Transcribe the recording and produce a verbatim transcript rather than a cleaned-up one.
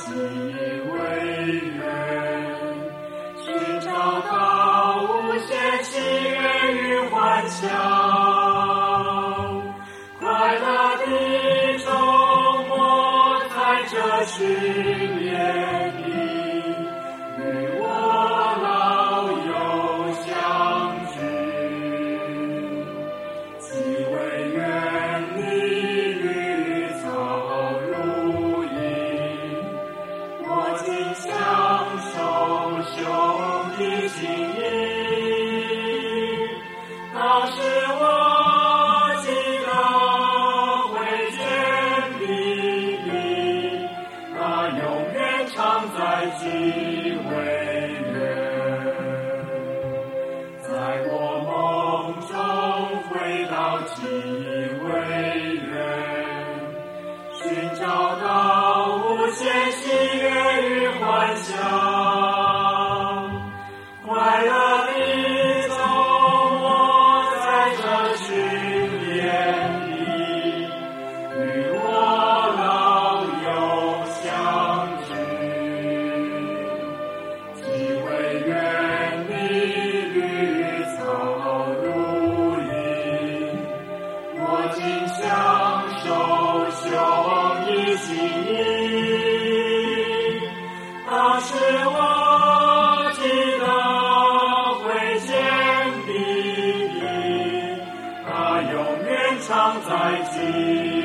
己为人，寻找到无限喜悦与欢笑，快乐的周末在这训练里，与我老友相聚，既为愿你绿草如茵，我今享受兄弟情谊，当时我记得会见你你，那永远常在即为人，在我梦中回到即为人，寻找到无限喜悦与欢笑，快乐的周末在这训练里，与我老友相聚，既为愿你绿草如茵，我今享受兄弟情谊，当时我记得会见你你，那永远常在即